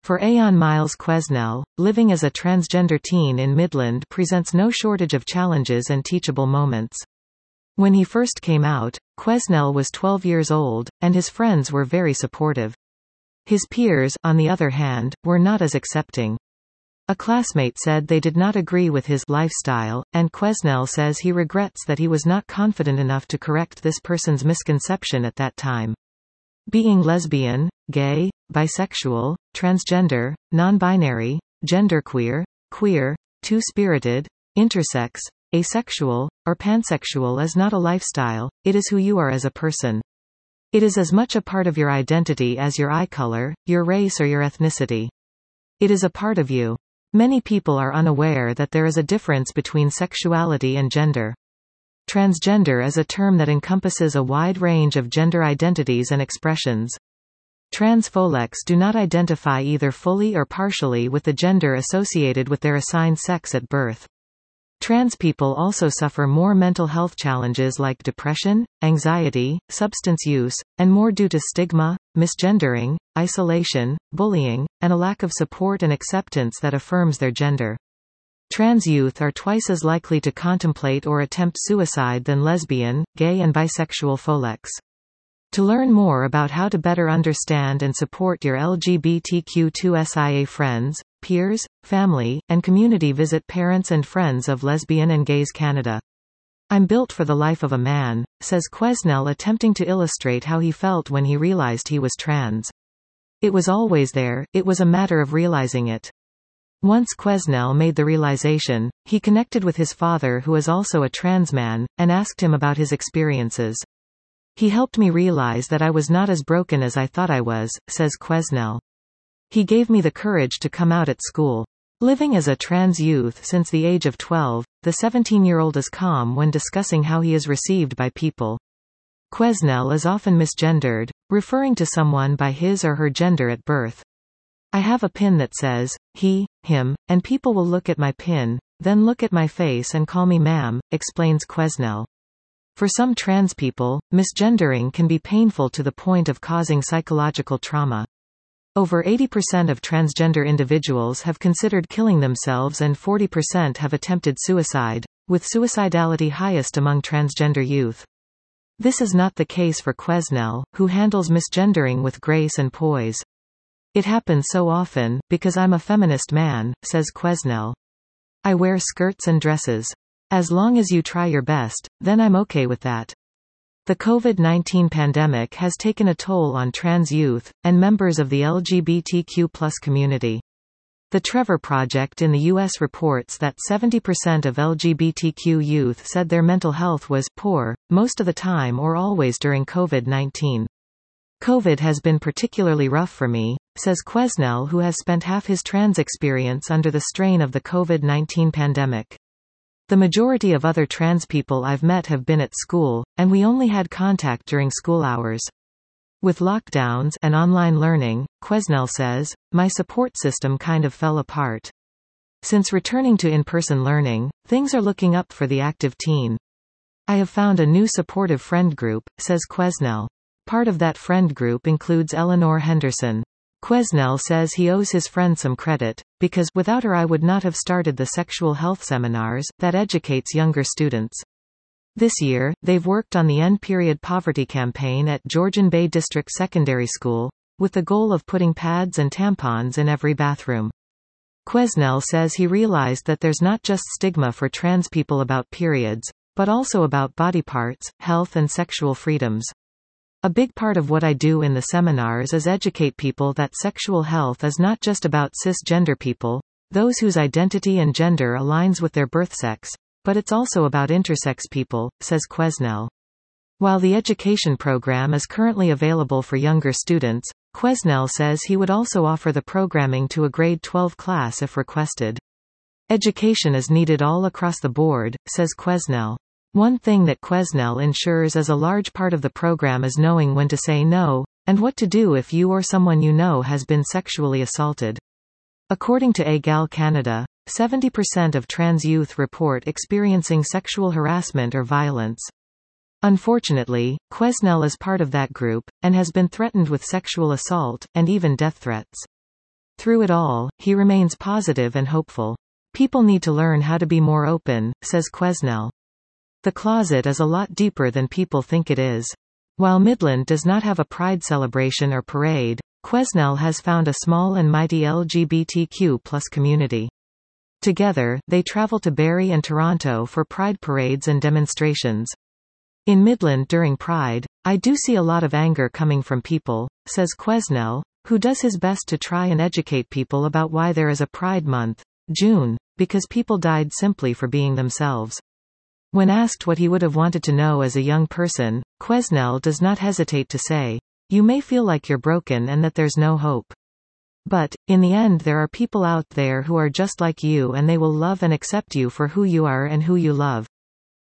For Aeon Miles Quesnel, living as a transgender teen in Midland presents no shortage of challenges and teachable moments. When he first came out, Quesnel was 12 years old, and his friends were very supportive. His peers, on the other hand, were not as accepting. A classmate said they did not agree with his lifestyle, and Quesnel says he regrets that he was not confident enough to correct this person's misconception at that time. Being lesbian, gay, bisexual, transgender, non-binary, genderqueer, queer, two-spirited, intersex, asexual, or pansexual is not a lifestyle, it is who you are as a person. It is as much a part of your identity as your eye color, your race or your ethnicity. It is a part of you. Many people are unaware that there is a difference between sexuality and gender. Transgender is a term that encompasses a wide range of gender identities and expressions. Trans folks do not identify either fully or partially with the gender associated with their assigned sex at birth. Trans people also suffer more mental health challenges like depression, anxiety, substance use, and more due to stigma, misgendering, isolation, bullying, and a lack of support and acceptance that affirms their gender. Trans youth are twice as likely to contemplate or attempt suicide than lesbian, gay and bisexual folks. To learn more about how to better understand and support your LGBTQ2SIA friends, peers, family, and community, visit Parents and Friends of Lesbian and Gays Canada. I'm built for the life of a man, says Quesnel, attempting to illustrate how he felt when he realized he was trans. It was always there, it was a matter of realizing it. Once Quesnel made the realization, he connected with his father, who is also a trans man, and asked him about his experiences. He helped me realize that I was not as broken as I thought I was, says Quesnel. He gave me the courage to come out at school. Living as a trans youth since the age of 12, the 17-year-old is calm when discussing how he is received by people. Quesnel is often misgendered, referring to someone by his or her gender at birth. I have a pin that says, he, him, and people will look at my pin, then look at my face and call me ma'am, explains Quesnel. For some trans people, misgendering can be painful to the point of causing psychological trauma. Over 80% of transgender individuals have considered killing themselves and 40% have attempted suicide, with suicidality highest among transgender youth. This is not the case for Quesnel, who handles misgendering with grace and poise. It happens so often, because I'm a feminist man, says Quesnel. I wear skirts and dresses. As long as you try your best, then I'm okay with that. The COVID-19 pandemic has taken a toll on trans youth, and members of the LGBTQ+ community. The Trevor Project in the U.S. reports that 70% of LGBTQ youth said their mental health was poor, most of the time or always during COVID-19. COVID has been particularly rough for me, says Quesnel, who has spent half his trans experience under the strain of the COVID-19 pandemic. The majority of other trans people I've met have been at school, and we only had contact during school hours. With lockdowns and online learning, Quesnel says, my support system kind of fell apart. Since returning to in-person learning, things are looking up for the active teen. I have found a new supportive friend group, says Quesnel. Part of that friend group includes Eleanor Henderson. Quesnel says he owes his friend some credit, because without her I would not have started the sexual health seminars that educates younger students. This year, they've worked on the End Period Poverty campaign at Georgian Bay District Secondary School, with the goal of putting pads and tampons in every bathroom. Quesnel says he realized that there's not just stigma for trans people about periods, but also about body parts, health and sexual freedoms. A big part of what I do in the seminars is educate people that sexual health is not just about cisgender people, those whose identity and gender aligns with their birth sex, but it's also about intersex people, says Quesnel. While the education program is currently available for younger students, Quesnel says he would also offer the programming to a grade 12 class if requested. Education is needed all across the board, says Quesnel. One thing that Quesnel ensures as a large part of the program is knowing when to say no, and what to do if you or someone you know has been sexually assaulted. According to AGAL Canada, 70% of trans youth report experiencing sexual harassment or violence. Unfortunately, Quesnel is part of that group, and has been threatened with sexual assault, and even death threats. Through it all, he remains positive and hopeful. People need to learn how to be more open, says Quesnel. The closet is a lot deeper than people think it is. While Midland does not have a pride celebration or parade, Quesnel has found a small and mighty LGBTQ+ community. Together, they travel to Barrie and Toronto for pride parades and demonstrations. In Midland during Pride, I do see a lot of anger coming from people, says Quesnel, who does his best to try and educate people about why there is a Pride Month, June, because people died simply for being themselves. When asked what he would have wanted to know as a young person, Quesnel does not hesitate to say, "You may feel like you're broken and that there's no hope. But, in the end there are people out there who are just like you and they will love and accept you for who you are and who you love.